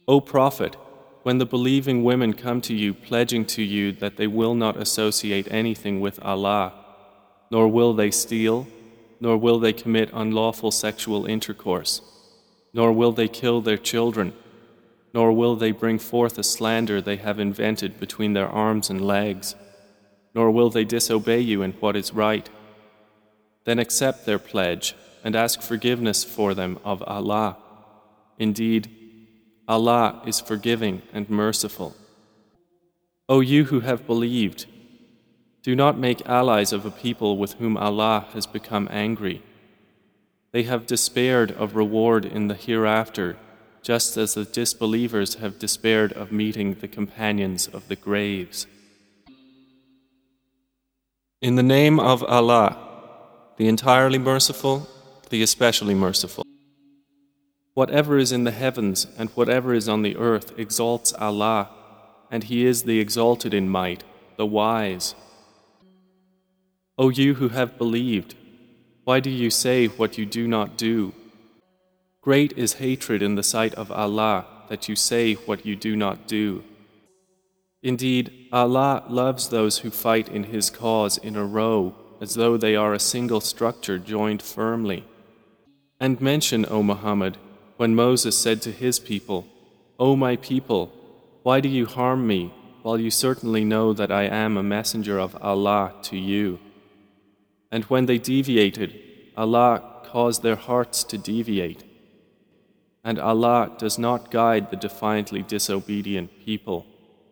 O Prophet, when the believing women come to you pledging to you that they will not associate anything with Allah, nor will they steal, nor will they commit unlawful sexual intercourse, nor will they kill their children, nor will they bring forth a slander they have invented between their arms and legs, nor will they disobey you in what is right, then accept their pledge and ask forgiveness for them of Allah. Indeed, Allah is forgiving and merciful. O you who have believed, do not make allies of a people with whom Allah has become angry. They have despaired of reward in the hereafter, just as the disbelievers have despaired of meeting the companions of the graves. In the name of Allah, the entirely merciful, the especially merciful. Whatever is in the heavens and whatever is on the earth exalts Allah, and He is the exalted in might, the wise. O you who have believed, why do you say what you do not do? Great is hatred in the sight of Allah that you say what you do not do. Indeed, Allah loves those who fight in His cause in a row, as though they are a single structure joined firmly. And mention, O Muhammad, when Moses said to his people, O my people, why do you harm me, while you certainly know that I am a messenger of Allah to you? And when they deviated, Allah caused their hearts to deviate. And Allah does not guide the defiantly disobedient people.